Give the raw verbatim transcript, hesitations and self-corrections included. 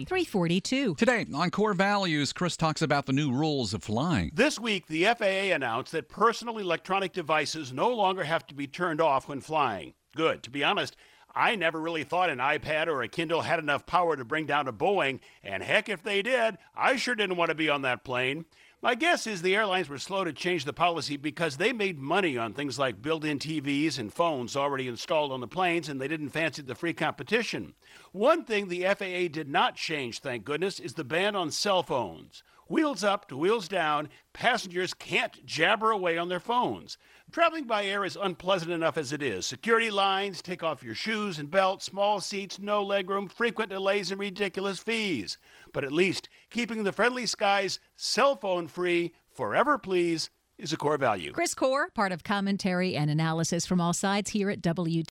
K three forty-two. Today on Core Values, Chris talks about the new rules of flying. This week, the F A A announced that personal electronic devices no longer have to be turned off when flying. Good. To be honest, I never really thought an iPad or a Kindle had enough power to bring down a Boeing, and heck, if they did, I sure didn't want to be on that plane. My guess is the airlines were slow to change the policy because they made money on things like built-in T Vs and phones already installed on the planes, and they didn't fancy the free competition. One thing the F A A did not change, thank goodness, is the ban on cell phones. Wheels up to wheels down, passengers can't jabber away on their phones. Traveling by air is unpleasant enough as it is. Security lines, take off your shoes and belt, small seats, no legroom, frequent delays, and ridiculous fees. But at least keeping the friendly skies cell phone free forever, please, is a core value. Chris Core, part of commentary and analysis from all sides here at W